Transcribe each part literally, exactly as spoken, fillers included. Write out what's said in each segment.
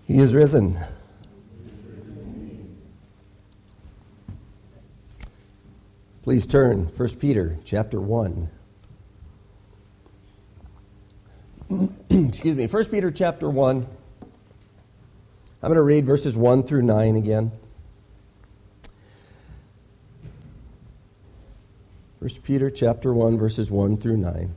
He is risen. Please turn, First Peter chapter one. Excuse me, First Peter chapter one. I'm going to read verses one through nine again. First Peter chapter one, verses one through nine.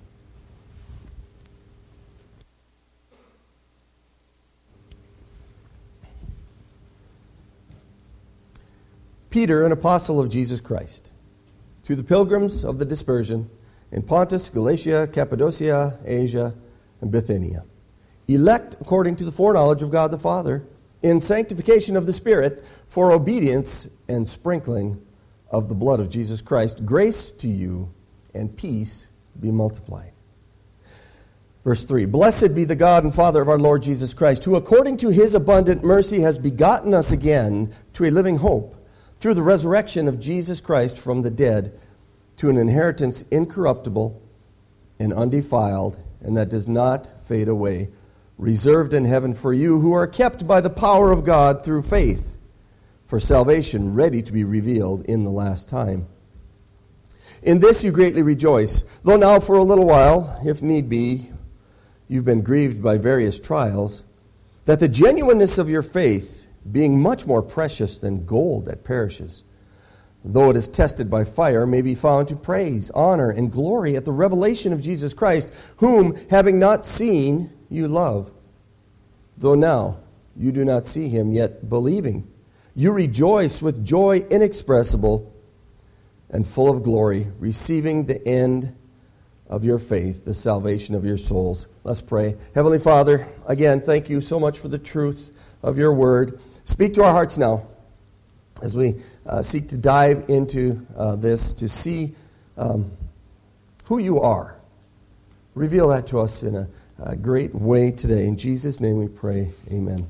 Peter, an apostle of Jesus Christ, to the pilgrims of the dispersion in Pontus, Galatia, Cappadocia, Asia, and Bithynia, elect according to the foreknowledge of God the Father, in sanctification of the Spirit, for obedience and sprinkling of the blood of Jesus Christ, grace to you and peace be multiplied. Verse three, Blessed be the God and Father of our Lord Jesus Christ, who according to his abundant mercy has begotten us again to a living hope, through the resurrection of Jesus Christ from the dead, to an inheritance incorruptible and undefiled, and that does not fade away, reserved in heaven for you, who are kept by the power of God through faith, for salvation ready to be revealed in the last time. In this you greatly rejoice, though now for a little while, if need be, you've been grieved by various trials, that the genuineness of your faith, being much more precious than gold that perishes, though it is tested by fire, may be found to praise, honor, and glory at the revelation of Jesus Christ, whom, having not seen, you love. Though now you do not see him, yet believing, you rejoice with joy inexpressible and full of glory, receiving the end of your faith, the salvation of your souls. Let's pray. Heavenly Father, again, thank you so much for the truth of your word. Speak to our hearts now as we uh, seek to dive into uh, this, to see um, who you are. Reveal that to us in a, a great way today. In Jesus' name we pray, amen.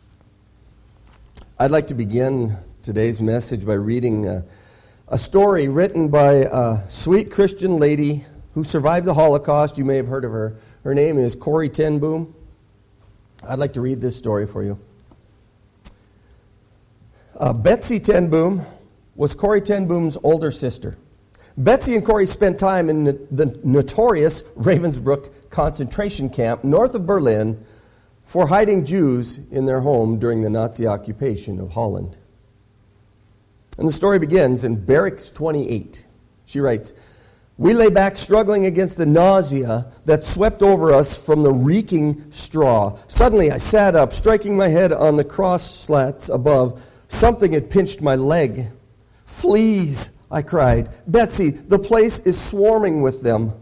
I'd like to begin today's message by reading uh, a story written by a sweet Christian lady who survived the Holocaust. You may have heard of her. Her name is Corrie ten Boom. I'd like to read this story for you. Uh, Betsy ten Boom was Corrie ten Boom's older sister. Betsy and Corrie spent time in the, the notorious Ravensbrück concentration camp north of Berlin for hiding Jews in their home during the Nazi occupation of Holland. And the story begins in Barracks twenty-eight. She writes, We lay back struggling against the nausea that swept over us from the reeking straw. Suddenly I sat up, striking my head on the cross slats above. Something had pinched my leg. Fleas, I cried. Betsy, the place is swarming with them.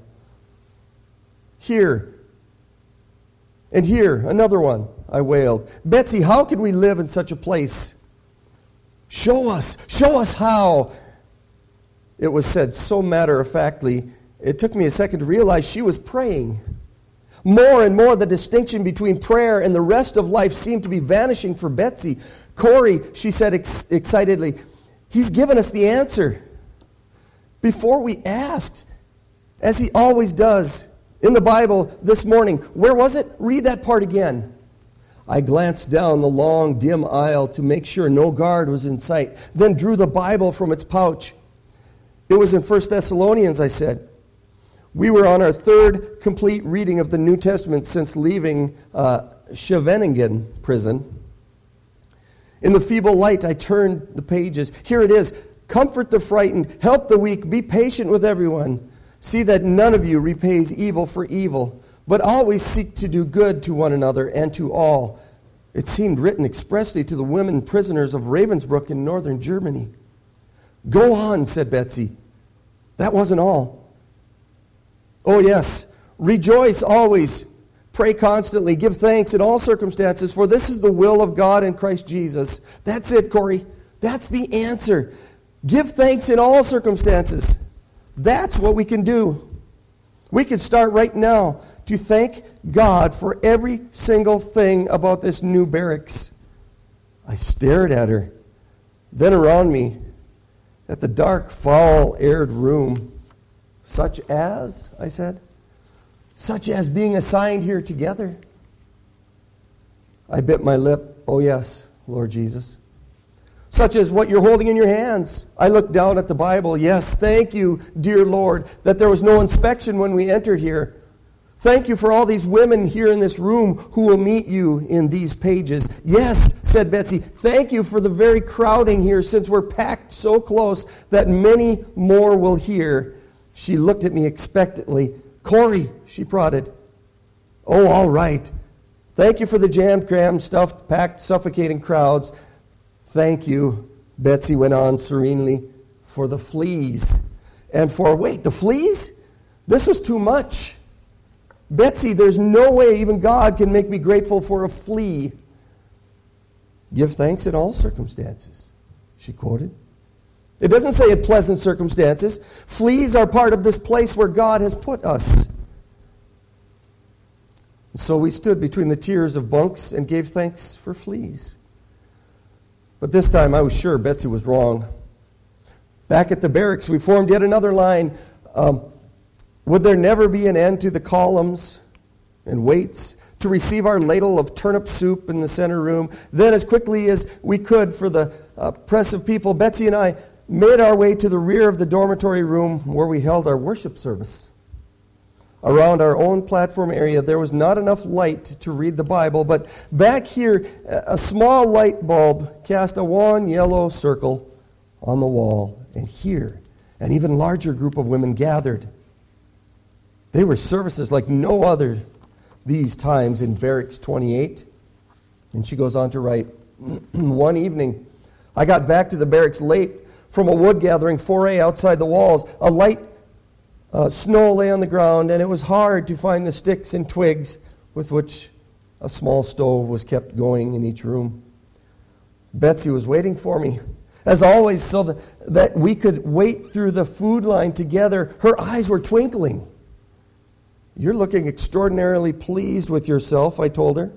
Here. And here, another one, I wailed. Betsy, how can we live in such a place? Show us, show us how. It was said so matter-of-factly, it took me a second to realize she was praying. More and more, the distinction between prayer and the rest of life seemed to be vanishing for Betsy. Corrie, she said ex- excitedly, he's given us the answer. Before we asked, as he always does. In the Bible this morning, where was it? Read that part again. I glanced down the long, dim aisle to make sure no guard was in sight, then drew the Bible from its pouch. It was in First Thessalonians, I said. We were on our third complete reading of the New Testament since leaving uh, Scheveningen prison. In the feeble light, I turned the pages. Here it is. Comfort the frightened, help the weak, be patient with everyone. See that none of you repays evil for evil, but always seek to do good to one another and to all. It seemed written expressly to the women prisoners of Ravensbrück in northern Germany. Go on, said Betsy. That wasn't all. Oh yes, rejoice always. Pray constantly. Give thanks in all circumstances, for this is the will of God in Christ Jesus. That's it, Corrie. That's the answer. Give thanks in all circumstances. That's what we can do. We can start right now to thank God for every single thing about this new barracks. I stared at her, then around me, at the dark, foul-aired room. Such as, I said, such as being assigned here together. I bit my lip. Oh yes, Lord Jesus. Such as what you're holding in your hands. I looked down at the Bible. Yes, thank you, dear Lord, that there was no inspection when we entered here. Thank you for all these women here in this room who will meet you in these pages. Yes, said Betsy, thank you for the very crowding here, since we're packed so close that many more will hear. She looked at me expectantly. Corey, she prodded. Oh, all right. Thank you for the jammed, crammed, stuffed, packed, suffocating crowds. Thank you, Betsy went on serenely, for the fleas. And for, wait, the fleas? This was too much. Betsy, there's no way even God can make me grateful for a flea. Give thanks in all circumstances, she quoted. It doesn't say in pleasant circumstances. Fleas are part of this place where God has put us. So we stood between the tiers of bunks and gave thanks for fleas. But this time I was sure Betsy was wrong. Back at the barracks, we formed yet another line. Um, would there never be an end to the columns and waits to receive our ladle of turnip soup in the center room? Then, as quickly as we could for the uh, press of people, Betsy and I made our way to the rear of the dormitory room where we held our worship service. Around our own platform area, there was not enough light to read the Bible, but back here, a small light bulb cast a wan yellow circle on the wall. And here, an even larger group of women gathered. They were services like no other these times in Barracks twenty-eight. And she goes on to write, one evening, I got back to the barracks late from a wood gathering foray outside the walls. A light Uh, snow lay on the ground, and it was hard to find the sticks and twigs with which a small stove was kept going in each room. Betsy was waiting for me, as always, so that, that we could wait through the food line together. Her eyes were twinkling. You're looking extraordinarily pleased with yourself, I told her.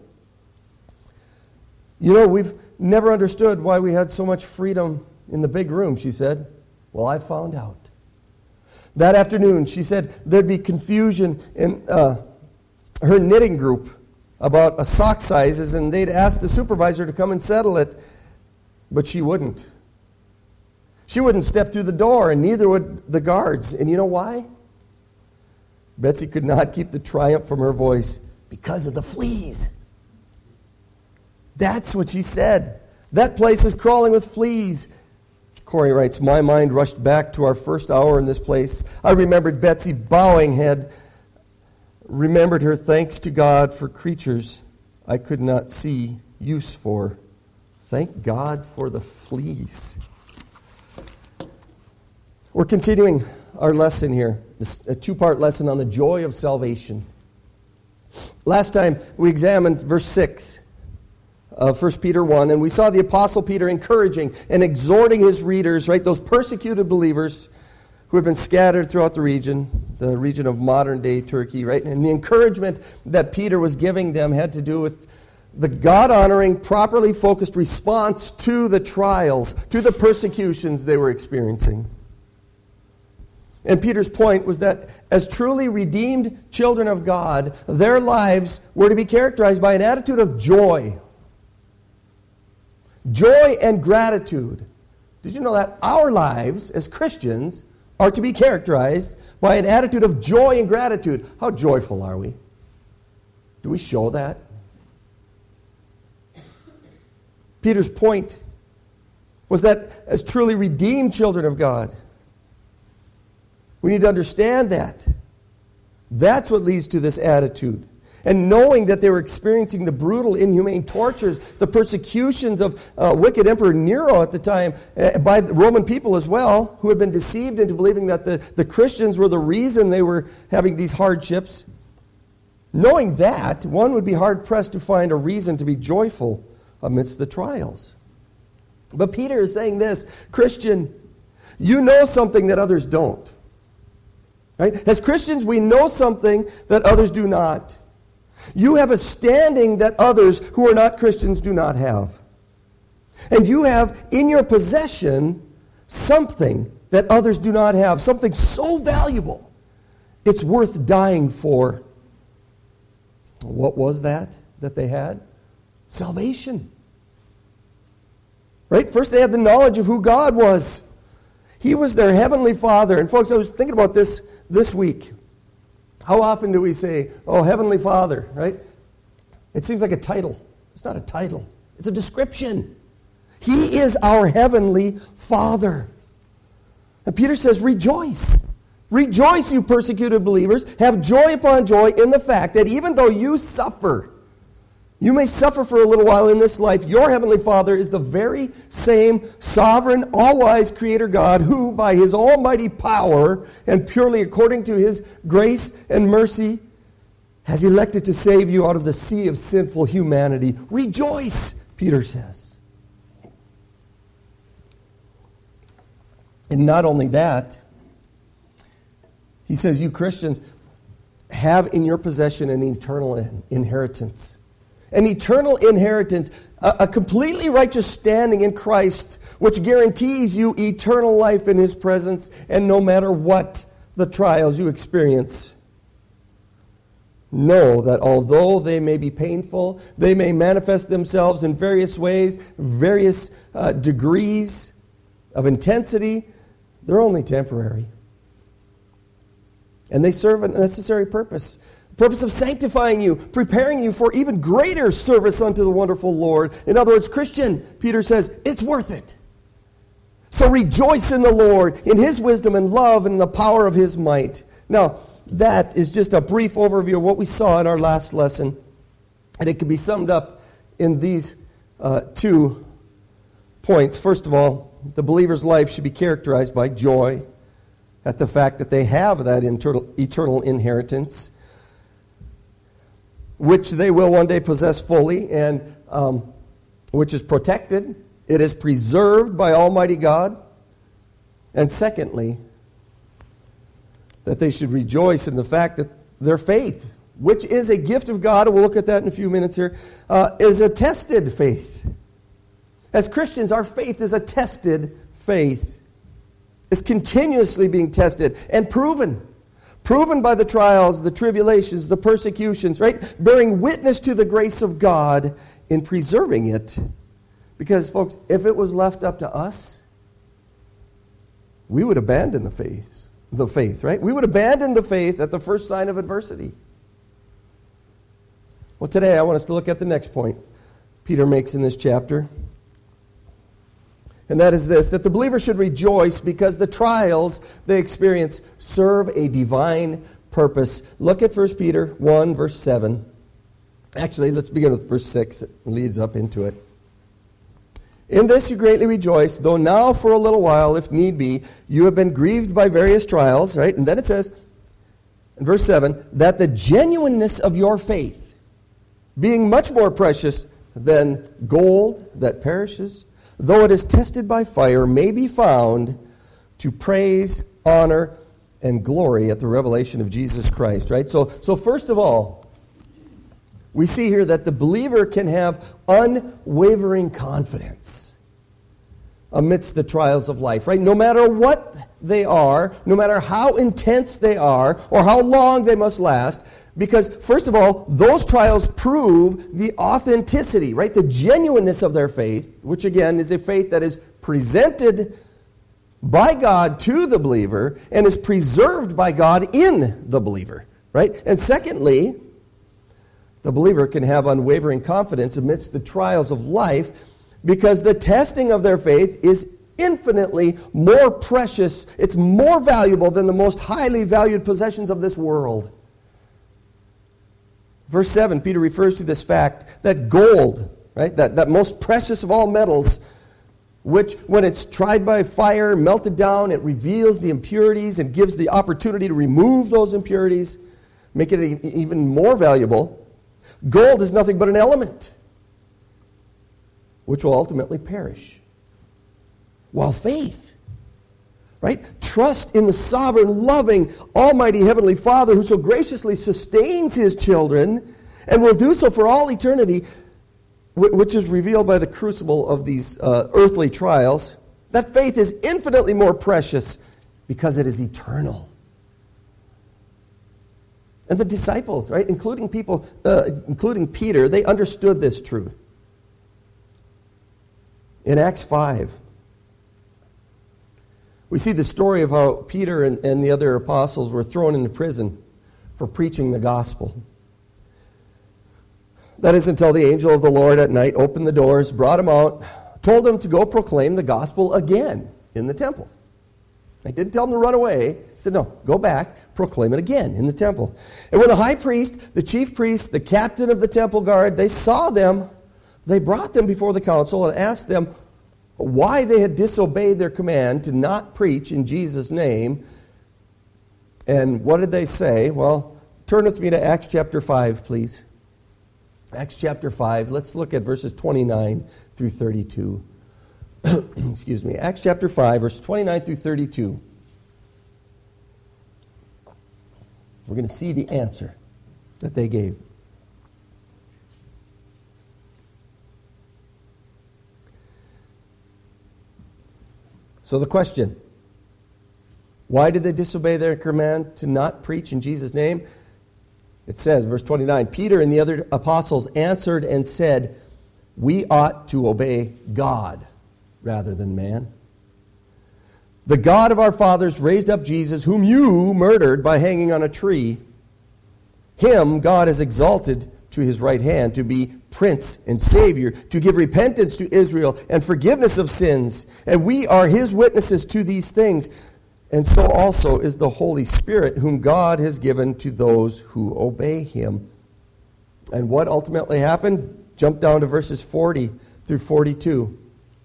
You know, we've never understood why we had so much freedom in the big room, she said. Well, I found out. That afternoon, she said there'd be confusion in uh, her knitting group about uh, sock sizes, and they'd ask the supervisor to come and settle it, but she wouldn't. She wouldn't step through the door, and neither would the guards. And you know why? Betsy could not keep the triumph from her voice. Because of the fleas. That's what she said. That place is crawling with fleas. Corey writes, my mind rushed back to our first hour in this place. I remembered Betsy bowing head, remembered her thanks to God for creatures I could not see use for. Thank God for the fleas. We're continuing our lesson here, this, a two-part lesson on the joy of salvation. Last time we examined verse six. Of First Peter one, and we saw the Apostle Peter encouraging and exhorting his readers, right, those persecuted believers who had been scattered throughout the region, the region of modern-day Turkey, right? And the encouragement that Peter was giving them had to do with the God-honoring, properly focused response to the trials, to the persecutions they were experiencing. And Peter's point was that as truly redeemed children of God, their lives were to be characterized by an attitude of joy. Joy and gratitude. Did you know that our lives as Christians are to be characterized by an attitude of joy and gratitude? How joyful are we? Do we show that? Peter's point was that as truly redeemed children of God, we need to understand that. That's what leads to this attitude. And knowing that they were experiencing the brutal, inhumane tortures, the persecutions of uh, wicked Emperor Nero at the time, uh, by the Roman people as well, who had been deceived into believing that the, the Christians were the reason they were having these hardships. Knowing that, one would be hard-pressed to find a reason to be joyful amidst the trials. But Peter is saying this, Christian, you know something that others don't. Right? As Christians, we know something that others do not. You have a standing that others who are not Christians do not have. And you have in your possession something that others do not have, something so valuable, it's worth dying for. What was that that they had? Salvation. Right? First they had the knowledge of who God was. He was their heavenly Father. And folks, I was thinking about this this week. How often do we say, oh, Heavenly Father, right? It seems like a title. It's not a title. It's a description. He is our Heavenly Father. And Peter says, rejoice. Rejoice, you persecuted believers. Have joy upon joy in the fact that even though you suffer, you may suffer for a little while in this life, your Heavenly Father is the very same sovereign, all-wise Creator God who, by His almighty power and purely according to His grace and mercy, has elected to save you out of the sea of sinful humanity. Rejoice, Peter says. And not only that, he says, you Christians have in your possession an eternal inheritance. An eternal inheritance, a, a completely righteous standing in Christ, which guarantees you eternal life in His presence, and no matter what the trials you experience, know that although they may be painful, they may manifest themselves in various ways, various uh, degrees of intensity, they're only temporary. And they serve a necessary purpose. Purpose of sanctifying you, preparing you for even greater service unto the wonderful Lord. In other words, Christian, Peter says, it's worth it. So rejoice in the Lord, in His wisdom and love and the power of His might. Now, that is just a brief overview of what we saw in our last lesson. And it can be summed up in these uh, two points. First of all, the believer's life should be characterized by joy at the fact that they have that internal, eternal inheritance, which they will one day possess fully, and um, which is protected. It is preserved by Almighty God. And secondly, that they should rejoice in the fact that their faith, which is a gift of God, and we'll look at that in a few minutes here, uh, is a tested faith. As Christians, our faith is a tested faith. It's continuously being tested and proven. Proven by the trials, the tribulations, the persecutions, right? Bearing witness to the grace of God in preserving it. Because, folks, if it was left up to us, we would abandon the faith, the faith, right? We would abandon the faith at the first sign of adversity. Well, today I want us to look at the next point Peter makes in this chapter. And that is this, that the believer should rejoice because the trials they experience serve a divine purpose. Look at First Peter one, verse seven. Actually, let's begin with verse six. It leads up into it. In this you greatly rejoice, though now for a little while, if need be, you have been grieved by various trials, right? And then it says, in verse seven, that the genuineness of your faith, being much more precious than gold that perishes, though it is tested by fire, may be found to praise, honor, and glory at the revelation of Jesus Christ, right? So, so first of all, we see here that the believer can have unwavering confidence amidst the trials of life, right? No matter what they are, no matter how intense they are, or how long they must last, because, first of all, those trials prove the authenticity, right? The genuineness of their faith, which again is a faith that is presented by God to the believer and is preserved by God in the believer, right? And secondly, the believer can have unwavering confidence amidst the trials of life because the testing of their faith is infinitely more precious, it's more valuable than the most highly valued possessions of this world. Verse seven, Peter refers to this fact that gold, right, that, that most precious of all metals, which when it's tried by fire, melted down, it reveals the impurities and gives the opportunity to remove those impurities, make it even more valuable. Gold is nothing but an element, which will ultimately perish. While faith, right? Trust in the sovereign, loving, almighty Heavenly Father who so graciously sustains His children and will do so for all eternity, which is revealed by the crucible of these uh, earthly trials. That faith is infinitely more precious because it is eternal. And the disciples, right, including people, uh, including Peter, they understood this truth. In Acts five, we see the story of how Peter and, and the other apostles were thrown into prison for preaching the gospel. That is until the angel of the Lord at night opened the doors, brought them out, told them to go proclaim the gospel again in the temple. He didn't tell them to run away. He said, no, go back, proclaim it again in the temple. And when the high priest, the chief priest, the captain of the temple guard, they saw them, they brought them before the council and asked them why they had disobeyed their command to not preach in Jesus' name. And what did they say? Well, turn with me to Acts chapter five, please. Acts chapter five, let's look at verses twenty-nine through thirty-two. Excuse me, Acts chapter five, verse twenty-nine through thirty-two. We're going to see the answer that they gave. So the question, why did they disobey their command to not preach in Jesus' name? It says, verse twenty-nine, Peter and the other apostles answered and said, we ought to obey God rather than man. The God of our fathers raised up Jesus, whom you murdered by hanging on a tree. Him God has exalted to his right hand to be Prince and Savior, to give repentance to Israel and forgiveness of sins. And we are his witnesses to these things. And so also is the Holy Spirit, whom God has given to those who obey him. And what ultimately happened? Jump down to verses forty through forty-two.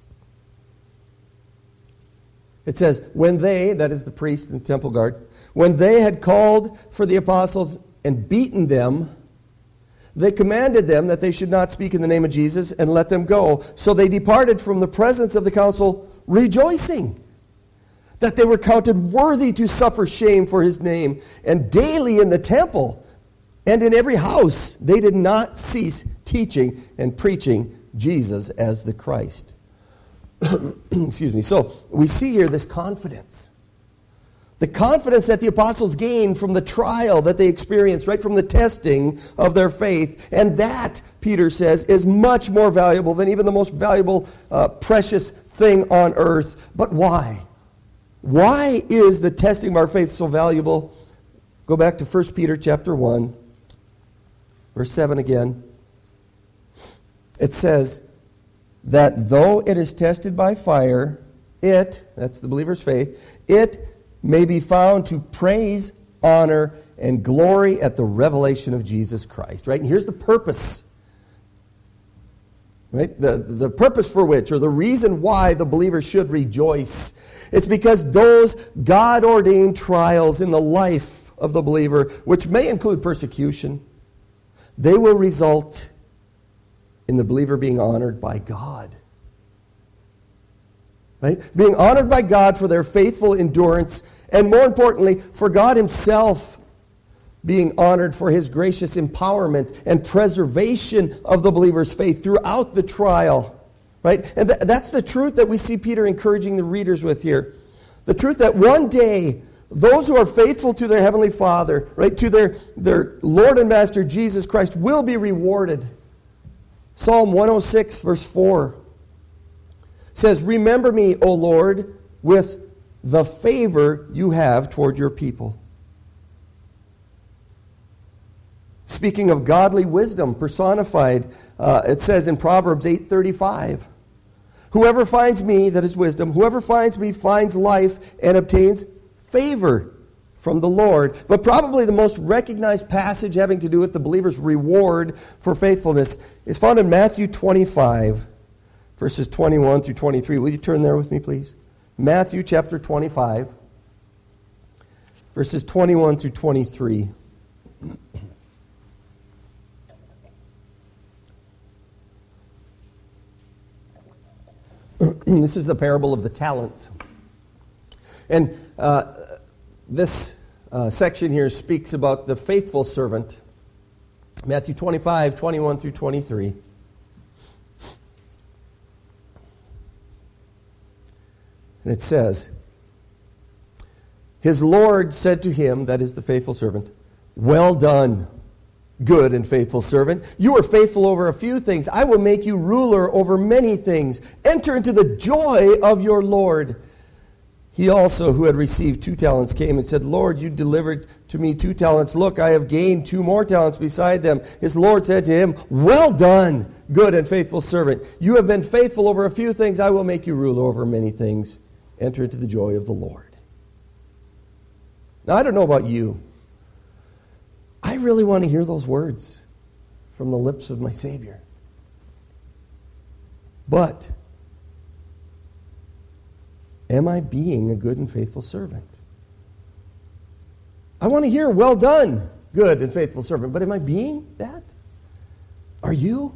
It says, when they, that is the priests and temple guard, when they had called for the apostles and beaten them, they commanded them that they should not speak in the name of Jesus and let them go. So they departed from the presence of the council, rejoicing that they were counted worthy to suffer shame for his name. And daily in the temple and in every house they did not cease teaching and preaching Jesus as the Christ. Excuse me. So we see here this confidence. The confidence that the apostles gained from the trial that they experienced, right from the testing of their faith. And that, Peter says, is much more valuable than even the most valuable, uh, precious thing on earth. But why? Why is the testing of our faith so valuable? Go back to First Peter chapter one, verse seven again. It says that though it is tested by fire, it, that's the believer's faith, it may be found to praise, honor, and glory at the revelation of Jesus Christ. Right? And here's the purpose. Right? The, the purpose for which, or the reason why the believer should rejoice. It's because those God-ordained trials in the life of the believer, which may include persecution, they will result in the believer being honored by God. Right? Being honored by God for their faithful endurance, and more importantly, for God himself being honored for his gracious empowerment and preservation of the believer's faith throughout the trial. Right? And th- that's the truth that we see Peter encouraging the readers with here. The truth that one day, those who are faithful to their Heavenly Father, right, to their, their Lord and Master Jesus Christ, will be rewarded. Psalm one oh six, verse four says, remember me, O Lord, with the favor you have toward your people. Speaking of godly wisdom personified, uh, it says in Proverbs eight thirty-five, whoever finds me, that is wisdom, whoever finds me finds life and obtains favor from the Lord. But probably the most recognized passage having to do with the believer's reward for faithfulness is found in Matthew twenty-five, verses twenty-one through twenty-three. Will you turn there with me, please? Matthew chapter twenty-five, verses twenty-one through twenty-three. This is the parable of the talents. And uh, this uh, section here speaks about the faithful servant. Matthew twenty-five, twenty-one through twenty-three. And it says, his Lord said to him, that is the faithful servant, well done, good and faithful servant. You are faithful over a few things. I will make you ruler over many things. Enter into the joy of your Lord." He also, who had received two talents, came and said, "Lord, you delivered to me two talents. Look, I have gained two more talents beside them." His Lord said to him, "Well done, good and faithful servant. You have been faithful over a few things. I will make you ruler over many things. Enter into the joy of the Lord." Now, I don't know about you. I really want to hear those words from the lips of my Savior. But am I being a good and faithful servant? I want to hear, "Well done, good and faithful servant." But am I being that? Are you?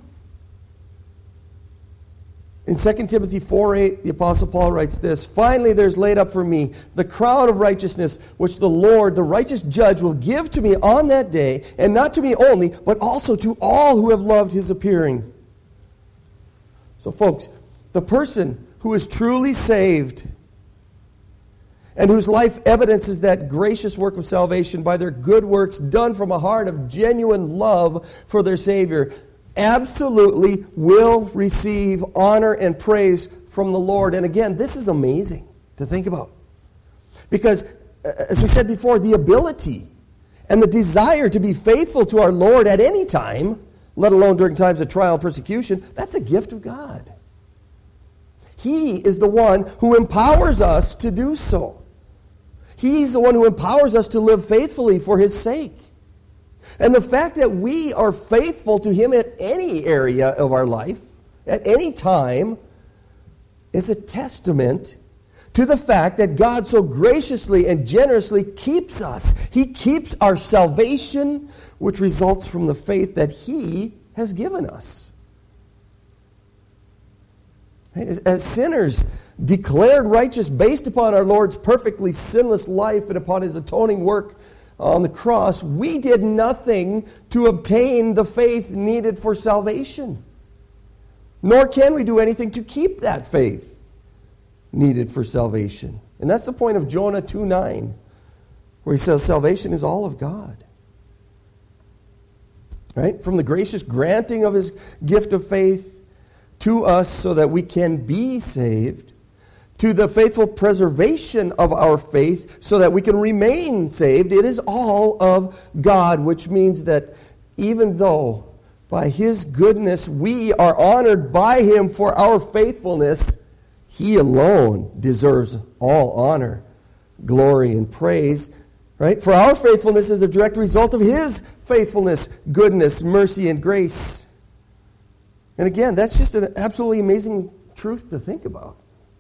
In Second Timothy four eight, the Apostle Paul writes this, "Finally there's laid up for me the crown of righteousness, which the Lord, the righteous judge, will give to me on that day, and not to me only, but also to all who have loved his appearing." So folks, the person who is truly saved and whose life evidences that gracious work of salvation by their good works done from a heart of genuine love for their Savior, absolutely will receive honor and praise from the Lord. And again, this is amazing to think about. Because, as we said before, the ability and the desire to be faithful to our Lord at any time, let alone during times of trial and persecution, that's a gift of God. He is the one who empowers us to do so. He's the one who empowers us to live faithfully for his sake. And the fact that we are faithful to him at any area of our life, at any time, is a testament to the fact that God so graciously and generously keeps us. He keeps our salvation, which results from the faith that he has given us. As, as sinners declared righteous based upon our Lord's perfectly sinless life and upon his atoning work on the cross, we did nothing to obtain the faith needed for salvation. Nor can we do anything to keep that faith needed for salvation. And that's the point of Jonah two nine, where he says salvation is all of God. Right? From the gracious granting of his gift of faith to us so that we can be saved, to the faithful preservation of our faith so that we can remain saved, it is all of God, which means that even though by his goodness we are honored by him for our faithfulness, he alone deserves all honor, glory, and praise. Right? For our faithfulness is a direct result of his faithfulness, goodness, mercy, and grace. And again, that's just an absolutely amazing truth to think about.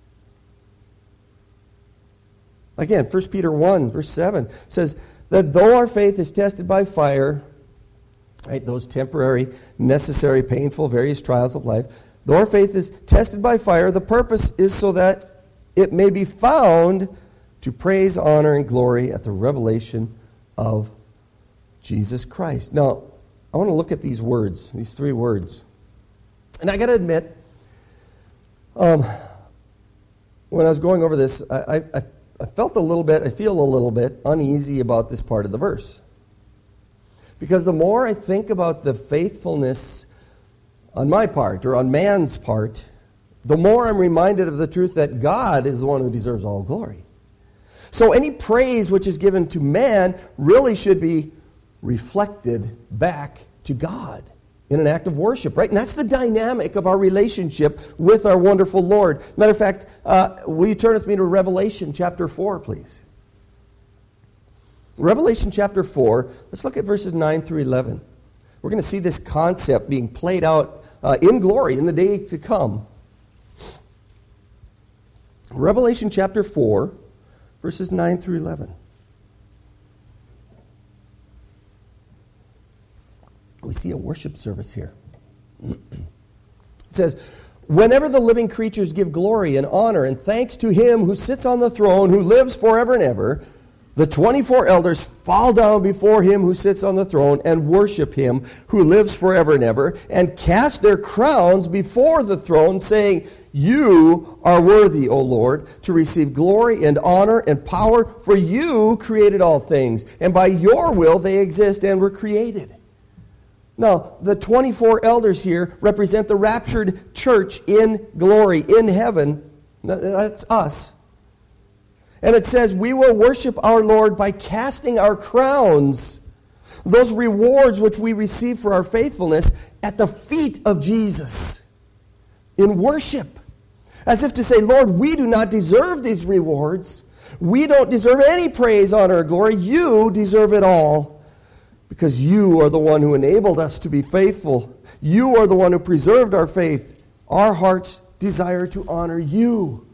Again, First Peter one, verse seven says that though our faith is tested by fire, right, those temporary, necessary, painful, various trials of life, though our faith is tested by fire, the purpose is so that it may be found to praise, honor, and glory at the revelation of Jesus Christ. Now, I want to look at these words, these three words. And I got to admit, um, when I was going over this, I, I, I felt a little bit, I feel a little bit uneasy about this part of the verse. Because the more I think about the faithfulness on my part, or on man's part, the more I'm reminded of the truth that God is the one who deserves all glory. So any praise which is given to man really should be reflected back to God in an act of worship, right? And that's the dynamic of our relationship with our wonderful Lord. Matter of fact, uh, will you turn with me to Revelation chapter four, please? Revelation chapter four, let's look at verses nine through eleven. We're going to see this concept being played out uh, in glory in the day to come. Revelation chapter four, verses nine through eleven. We see a worship service here. It says, "Whenever the living creatures give glory and honor and thanks to him who sits on the throne, who lives forever and ever, the twenty-four elders fall down before him who sits on the throne and worship him who lives forever and ever, and cast their crowns before the throne, saying, 'You are worthy, O Lord, to receive glory and honor and power, for you created all things, and by your will they exist and were created.'" Now, the twenty-four elders here represent the raptured church in glory, in heaven. That's us. And it says, we will worship our Lord by casting our crowns, those rewards which we receive for our faithfulness, at the feet of Jesus in worship. As if to say, Lord, we do not deserve these rewards. We don't deserve any praise, honor, or glory. You deserve it all because you are the one who enabled us to be faithful. You are the one who preserved our faith. Our hearts desire to honor you.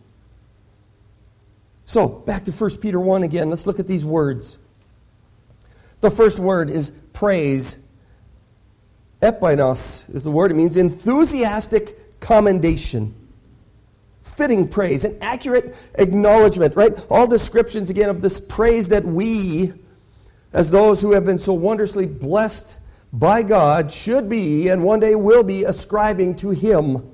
So, back to First Peter one again. Let's look at these words. The first word is praise. Epainos is the word. It means enthusiastic commendation. Fitting praise, an accurate acknowledgement, right? All descriptions, again, of this praise that we, as those who have been so wondrously blessed by God, should be and one day will be ascribing to Him.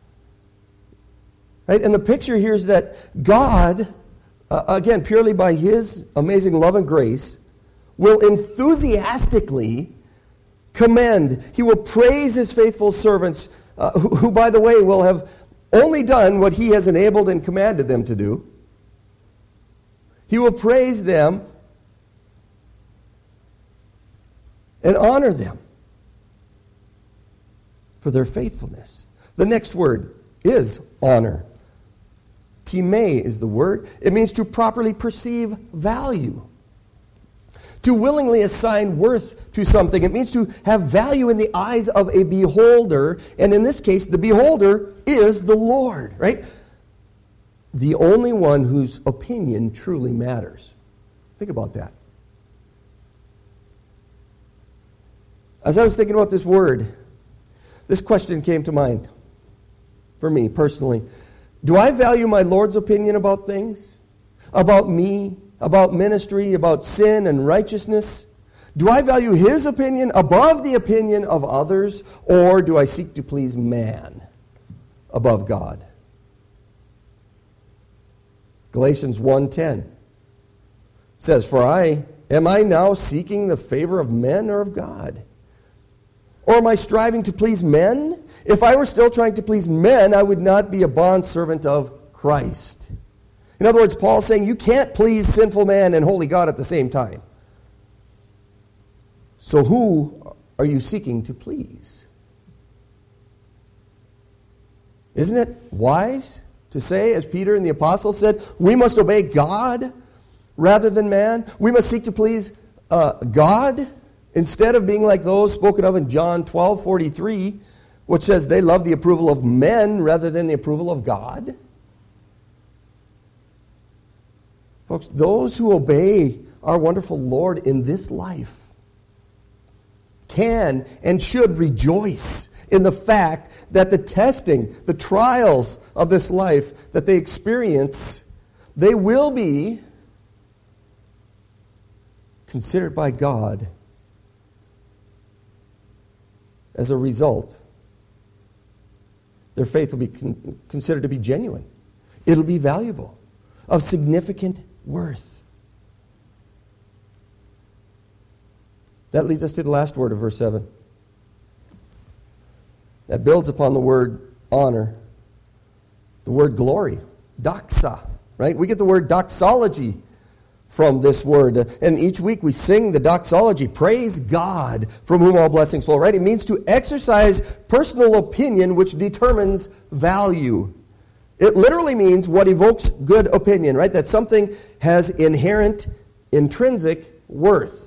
Right? And the picture here is that God, uh, again, purely by His amazing love and grace, will enthusiastically commend. He will praise His faithful servants, uh, who, who, by the way, will have only done what He has enabled and commanded them to do. He will praise them and honor them for their faithfulness. The next word is honor. Time is the word. It means to properly perceive value. To willingly assign worth to something. It means to have value in the eyes of a beholder. And in this case, the beholder is the Lord, right? The only one whose opinion truly matters. Think about that. As I was thinking about this word, this question came to mind for me personally. Do I value my Lord's opinion about things? About me? About ministry, about sin and righteousness? Do I value His opinion above the opinion of others, or do I seek to please man above God? Galatians one ten says, For I, am I now seeking the favor of men or of God? Or am I striving to please men? If I were still trying to please men, I would not be a bondservant of Christ. In other words, Paul's saying you can't please sinful man and holy God at the same time. So who are you seeking to please? Isn't it wise to say, as Peter and the apostles said, we must obey God rather than man? We must seek to please uh, God instead of being like those spoken of in John twelve forty-three, which says they love the approval of men rather than the approval of God. Folks, those who obey our wonderful Lord in this life can and should rejoice in the fact that the testing, the trials of this life that they experience, they will be considered by God as a result. Their faith will be con- considered to be genuine. It'll be valuable, of significant worth. That leads us to the last word of verse seven. That builds upon the word honor. The word glory. Doxa. Right? We get the word doxology from this word. And each week we sing the doxology. Praise God, from whom all blessings flow. Right? It means to exercise personal opinion which determines value. It literally means what evokes good opinion, right? That something has inherent, intrinsic worth.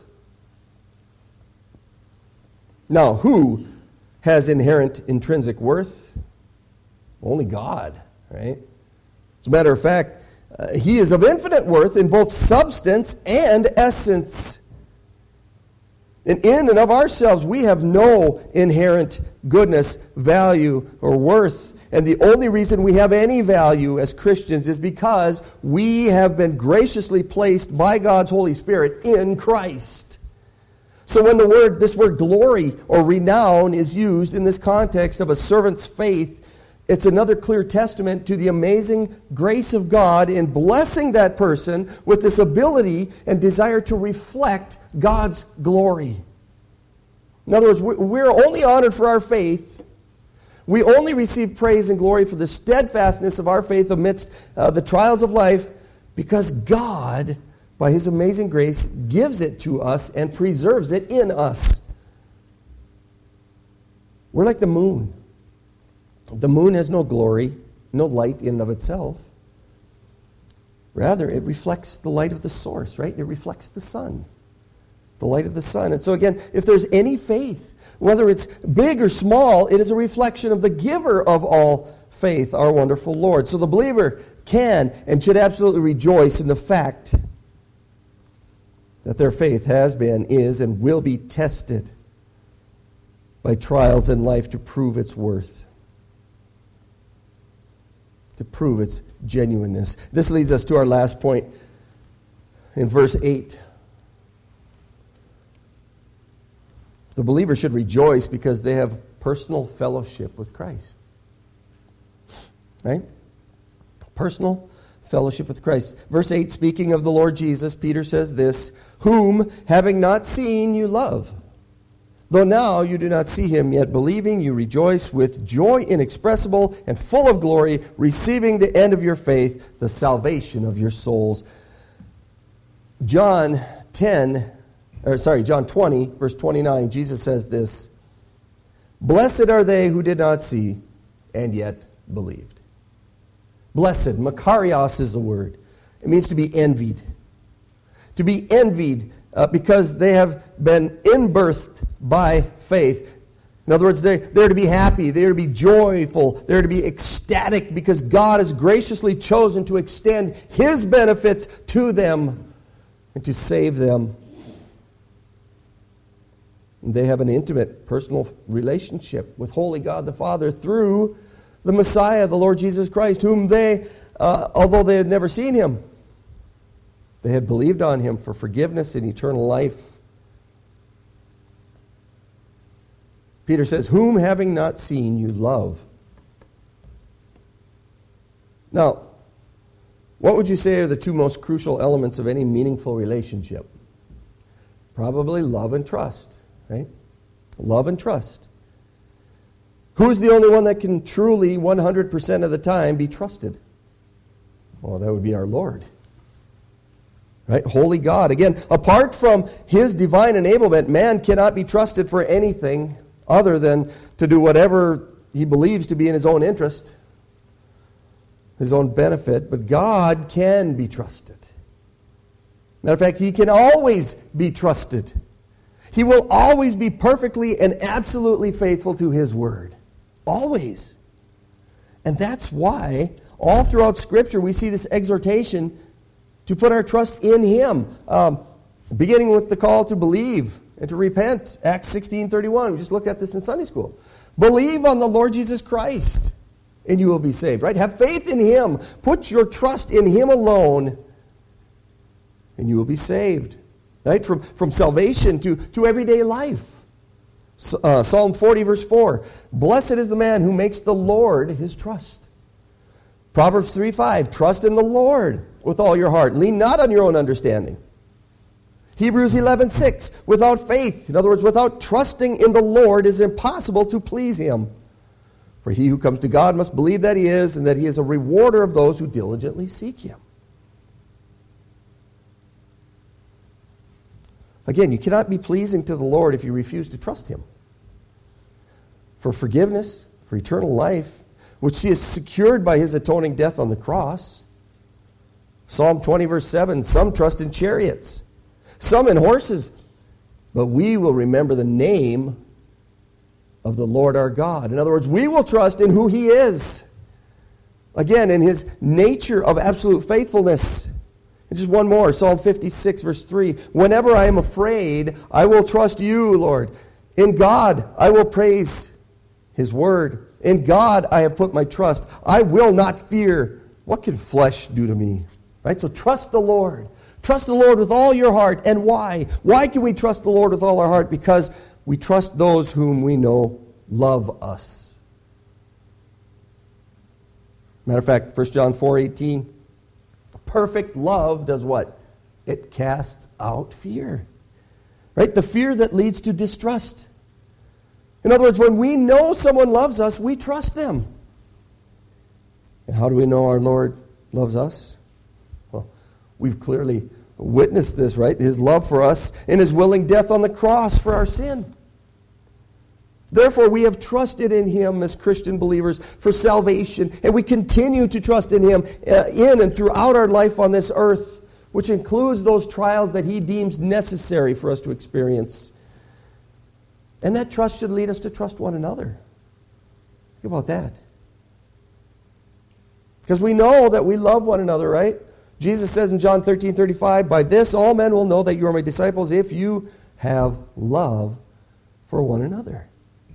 Now, who has inherent, intrinsic worth? Only God, right? As a matter of fact, uh, He is of infinite worth in both substance and essence. And in and of ourselves, we have no inherent goodness, value, or worth. And the only reason we have any value as Christians is because we have been graciously placed by God's Holy Spirit in Christ. So when the word, this word glory or renown is used in this context of a servant's faith, it's another clear testament to the amazing grace of God in blessing that person with this ability and desire to reflect God's glory. In other words, we're only honored for our faith. We only receive praise and glory for the steadfastness of our faith amidst uh, the trials of life because God, by His amazing grace, gives it to us and preserves it in us. We're like the moon. The moon has no glory, no light in and of itself. Rather, it reflects the light of the source, right? It reflects the sun, the light of the sun. And so again, if there's any faith, whether it's big or small, it is a reflection of the giver of all faith, our wonderful Lord. So the believer can and should absolutely rejoice in the fact that their faith has been, is, and will be tested by trials in life to prove its worth, to prove its genuineness. This leads us to our last point in verse eight. The believer should rejoice because they have personal fellowship with Christ. Right? Personal fellowship with Christ. Verse eight, speaking of the Lord Jesus, Peter says this, whom, having not seen, you love. Though now you do not see him, yet believing you rejoice with joy inexpressible and full of glory, receiving the end of your faith, the salvation of your souls. John ten, or sorry, John twenty, verse twenty-nine, Jesus says this, blessed are they who did not see and yet believed. Blessed, makarios is the word. It means to be envied. To be envied uh, because they have been inbirthed by faith. In other words, they're, they're to be happy, they're to be joyful, they're to be ecstatic because God has graciously chosen to extend His benefits to them and to save them. And they have an intimate, personal relationship with Holy God the Father through the Messiah, the Lord Jesus Christ, whom they, uh, although they had never seen Him, they had believed on Him for forgiveness and eternal life. Peter says, whom having not seen you love. Now, what would you say are the two most crucial elements of any meaningful relationship? Probably love and trust, right? Love and trust. Who's the only one that can truly, one hundred percent of the time, be trusted? Well, that would be our Lord. Right? Holy God. Again, apart from His divine enablement, man cannot be trusted for anything other than to do whatever he believes to be in his own interest, his own benefit. But God can be trusted. Matter of fact, He can always be trusted. He will always be perfectly and absolutely faithful to His word. Always. And that's why all throughout Scripture we see this exhortation to put our trust in Him. Um, beginning with the call to believe and to repent. Acts sixteen thirty-one. We just looked at this in Sunday school. Believe on the Lord Jesus Christ and you will be saved. Right? Have faith in Him. Put your trust in Him alone and you will be saved. Right? From, from salvation to, to everyday life. Uh, Psalm forty, verse four. Blessed is the man who makes the Lord his trust. Proverbs three five. Trust in the Lord with all your heart. Lean not on your own understanding. Hebrews eleven six. Without faith, in other words, without trusting in the Lord, it is impossible to please Him. For he who comes to God must believe that He is, and that He is a rewarder of those who diligently seek Him. Again, you cannot be pleasing to the Lord if you refuse to trust Him. For forgiveness, for eternal life, which He has secured by His atoning death on the cross. Psalm twenty, verse seven, some trust in chariots, some in horses, but we will remember the name of the Lord our God. In other words, we will trust in who He is. Again, in His nature of absolute faithfulness. And just one more, Psalm fifty-six, verse three. Whenever I am afraid, I will trust You, Lord. In God, I will praise His word. In God, I have put my trust. I will not fear. What can flesh do to me? Right? So trust the Lord. Trust the Lord with all your heart. And why? Why can we trust the Lord with all our heart? Because we trust those whom we know love us. Matter of fact, First John four eighteen. Perfect love does what? It casts out fear. Right? The fear that leads to distrust. In other words, when we know someone loves us, we trust them. And how do we know our Lord loves us? Well, we've clearly witnessed this, right? His love for us and His willing death on the cross for our sin. Therefore, we have trusted in Him as Christian believers for salvation, and we continue to trust in Him uh, in and throughout our life on this earth, which includes those trials that He deems necessary for us to experience. And that trust should lead us to trust one another. Think about that. Because we know that we love one another, right? Jesus says in John thirteen thirty-five, "By this all men will know that you are my disciples if you have love for one another."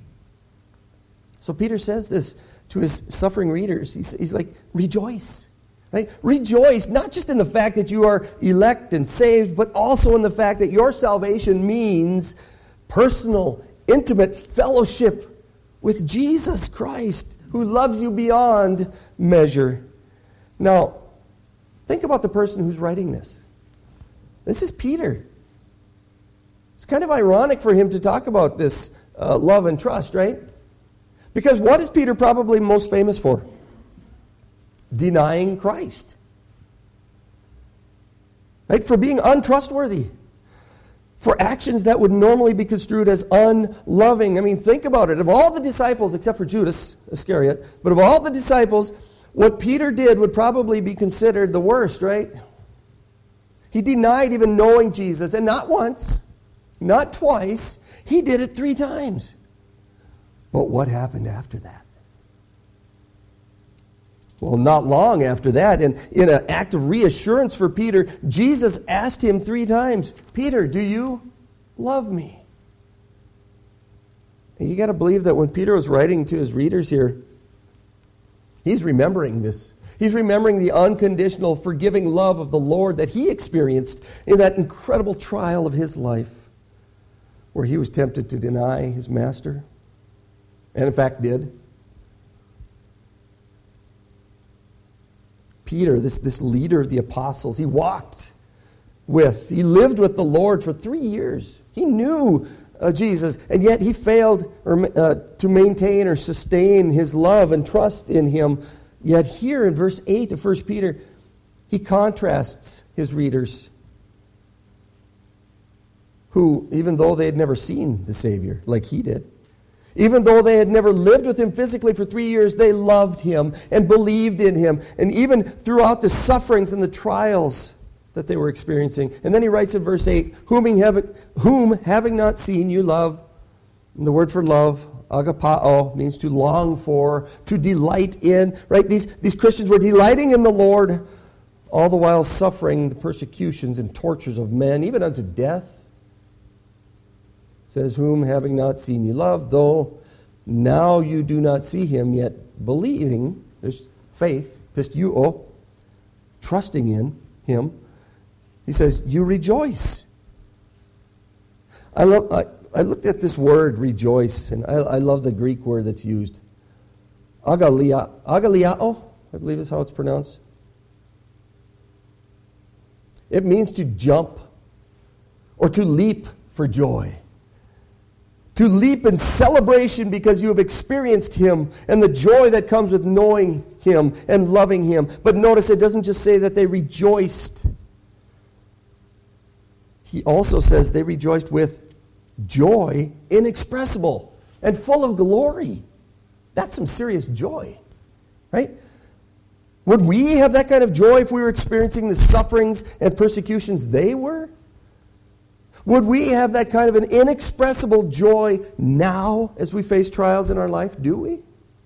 So Peter says this to his suffering readers. He's, he's like, rejoice. Right? Rejoice, not just in the fact that you are elect and saved, but also in the fact that your salvation means personal, intimate fellowship with Jesus Christ, who loves you beyond measure. Now, think about the person who's writing this. This is Peter. It's kind of ironic for him to talk about this uh, love and trust, right? Because what is Peter probably most famous for? Denying Christ. Right? For being untrustworthy. For actions that would normally be construed as unloving. I mean, think about it. Of all the disciples, except for Judas Iscariot, but of all the disciples, what Peter did would probably be considered the worst, right? He denied even knowing Jesus, and not once, not twice. He did it three times. But what happened after that? Well, not long after that, and in an act of reassurance for Peter, Jesus asked him three times, "Peter, do you love me?" And you got to believe that when Peter was writing to his readers here, he's remembering this. He's remembering the unconditional, forgiving love of the Lord that he experienced in that incredible trial of his life, where he was tempted to deny his master, and in fact did. Peter, this, this leader of the apostles, he walked with, he lived with the Lord for three years. He knew uh, Jesus, and yet he failed or, uh, to maintain or sustain his love and trust in him. Yet here in verse eight of First Peter, he contrasts his readers who, even though they had never seen the Savior like he did, even though they had never lived with him physically for three years, they loved him and believed in him. And even throughout the sufferings and the trials that they were experiencing. And then he writes in verse eight, whom having, whom having not seen you love. And the word for love, agapao, means to long for, to delight in. Right? These, these Christians were delighting in the Lord, all the while suffering the persecutions and tortures of men, even unto death. Says, whom having not seen you love, though now you do not see him, yet believing, there's faith, pisteuo, trusting in him. He says, you rejoice. I love. I, I looked at this word, rejoice, and I, I love the Greek word that's used. Agalia, agaliao, I believe is how it's pronounced. It means to jump or to leap for joy. To leap in celebration because you have experienced him and the joy that comes with knowing him and loving him. But notice it doesn't just say that they rejoiced. He also says they rejoiced with joy inexpressible and full of glory. That's some serious joy, right? Would we have that kind of joy if we were experiencing the sufferings and persecutions they were? Would we have that kind of an inexpressible joy now as we face trials in our life? Do we?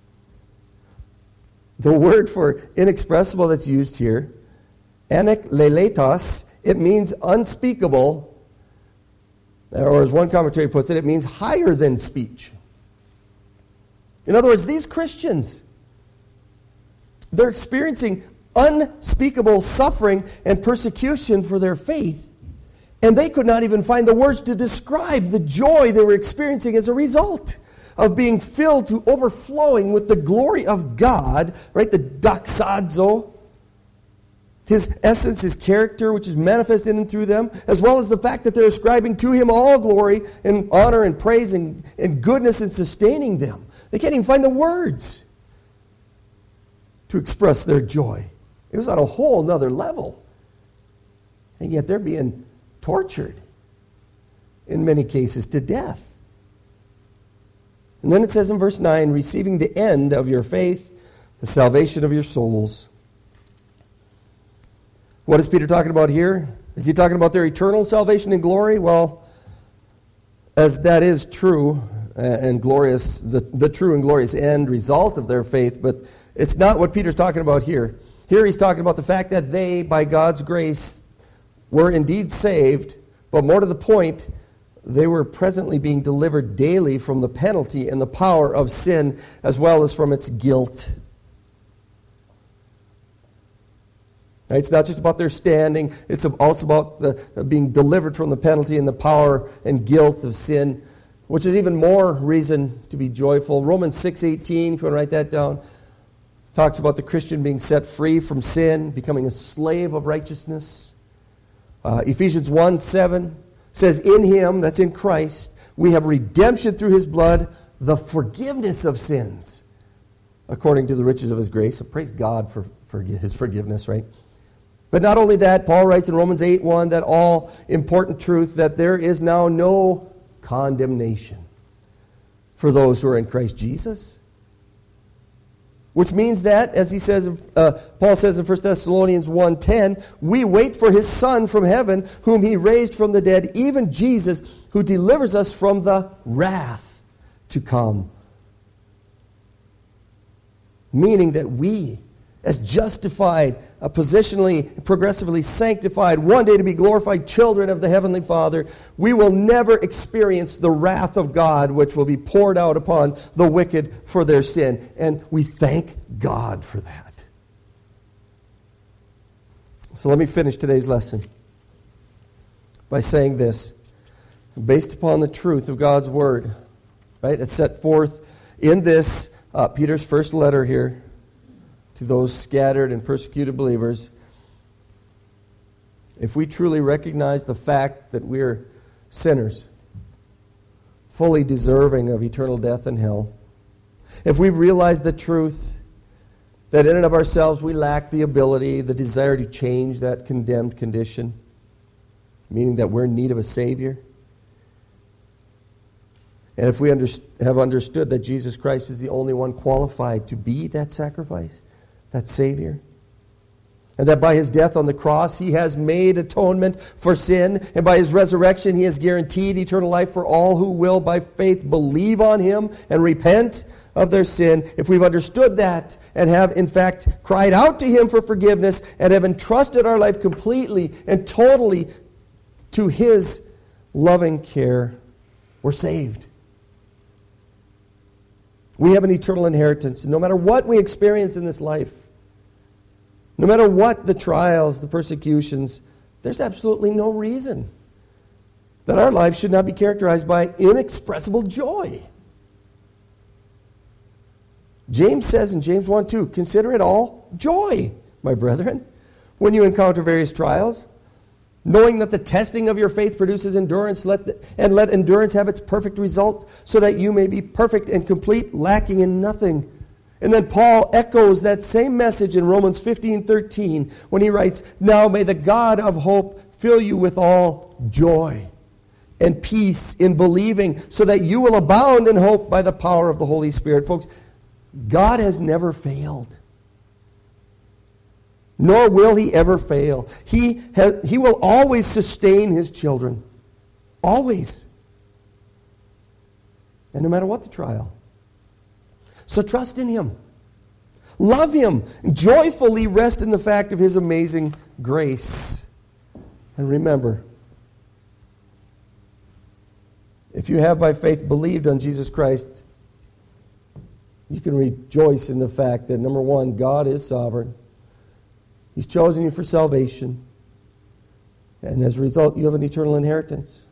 The word for inexpressible that's used here, anakleletos, it means unspeakable, or as one commentary puts it, it means higher than speech. In other words, these Christians, they're experiencing unspeakable suffering and persecution for their faith. And they could not even find the words to describe the joy they were experiencing as a result of being filled to overflowing with the glory of God, right? The doxazo. His essence, His character, which is manifested in and through them, as well as the fact that they're ascribing to Him all glory and honor and praise and, and goodness in sustaining them. They can't even find the words to express their joy. It was on a whole nother level. And yet they're being tortured, in many cases, to death. And then it says in verse nine, receiving the end of your faith, the salvation of your souls. What is Peter talking about here? Is he talking about their eternal salvation and glory? Well, as that is true and glorious, the, the true and glorious end result of their faith, but it's not what Peter's talking about here. Here he's talking about the fact that they, by God's grace, were indeed saved, but more to the point, they were presently being delivered daily from the penalty and the power of sin, as well as from its guilt. It's not just about their standing, it's also about the, being delivered from the penalty and the power and guilt of sin, which is even more reason to be joyful. Romans six eighteen, if you want to write that down, talks about the Christian being set free from sin, becoming a slave of righteousness. Uh, Ephesians one seven says, in Him, that's in Christ, we have redemption through His blood, the forgiveness of sins, according to the riches of His grace. So praise God for, for His forgiveness, right? But not only that, Paul writes in Romans eight one, that all important truth, that there is now no condemnation for those who are in Christ Jesus. Which means that, as he says, uh, Paul says in First Thessalonians one ten, we wait for His Son from heaven, whom He raised from the dead, even Jesus, who delivers us from the wrath to come. Meaning that we, as justified, uh, positionally, progressively sanctified, one day to be glorified children of the Heavenly Father, we will never experience the wrath of God, which will be poured out upon the wicked for their sin. And we thank God for that. So let me finish today's lesson by saying this. Based upon the truth of God's Word, right? It's set forth in this, uh, Peter's first letter here, to those scattered and persecuted believers. If we truly recognize the fact that we're sinners, fully deserving of eternal death and hell, if we realize the truth that in and of ourselves we lack the ability, the desire to change that condemned condition, meaning that we're in need of a Savior, and if we under, have understood that Jesus Christ is the only one qualified to be that sacrifice, that Savior, and that by His death on the cross He has made atonement for sin, and by His resurrection He has guaranteed eternal life for all who will by faith believe on Him and repent of their sin. If we've understood that and have in fact cried out to Him for forgiveness and have entrusted our life completely and totally to His loving care, we're saved. We have an eternal inheritance. No matter what we experience in this life, no matter what the trials, the persecutions, there's absolutely no reason that our life should not be characterized by inexpressible joy. James says in James one two, consider it all joy, my brethren, when you encounter various trials, knowing that the testing of your faith produces endurance, let the, and let endurance have its perfect result, so that you may be perfect and complete, lacking in nothing. And then Paul echoes that same message in Romans fifteen thirteen when he writes, now may the God of hope fill you with all joy and peace in believing, so that you will abound in hope by the power of the Holy Spirit. Folks, God has never failed. Nor will He ever fail. He has, He will always sustain His children. Always. And no matter what the trial. So trust in Him. Love Him. Joyfully rest in the fact of His amazing grace. And remember, if you have by faith believed on Jesus Christ, you can rejoice in the fact that, number one, God is sovereign. He's chosen you for salvation. And as a result, you have an eternal inheritance.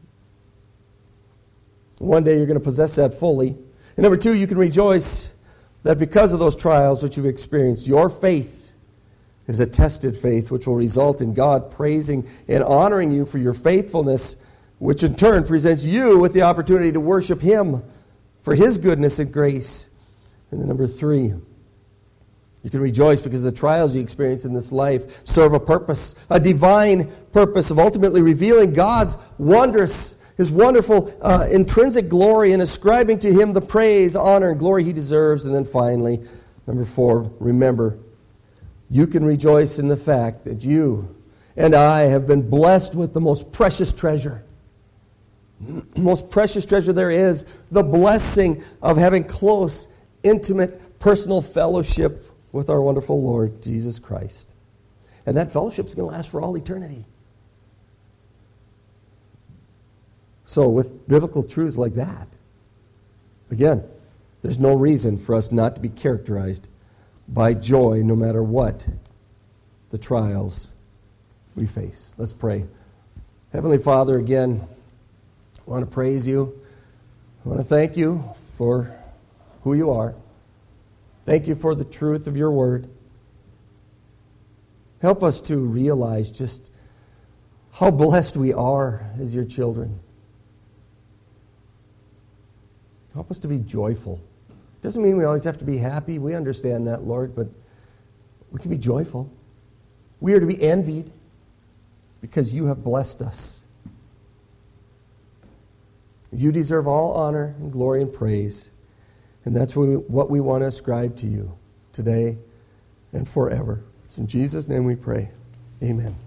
One day you're going to possess that fully. And number two, you can rejoice that because of those trials which you've experienced, your faith is a tested faith, which will result in God praising and honoring you for your faithfulness, which in turn presents you with the opportunity to worship Him for His goodness and grace. And then number three, you can rejoice because the trials you experience in this life serve a purpose, a divine purpose of ultimately revealing God's wondrous, His wonderful uh, intrinsic glory and ascribing to Him the praise, honor, and glory He deserves. And then finally, number four, remember, you can rejoice in the fact that you and I have been blessed with the most precious treasure. The most precious treasure there is, the blessing of having close, intimate, personal fellowship with our wonderful Lord, Jesus Christ. And that fellowship is going to last for all eternity. So with biblical truths like that, again, there's no reason for us not to be characterized by joy no matter what the trials we face. Let's pray. Heavenly Father, again, I want to praise you. I want to thank you for who you are. Thank you for the truth of your word. Help us to realize just how blessed we are as your children. Help us to be joyful. Doesn't mean we always have to be happy. We understand that, Lord, but we can be joyful. We are to be envied because you have blessed us. You deserve all honor and glory and praise, and that's what we, what we want to ascribe to you today and forever. It's in Jesus' name we pray. Amen.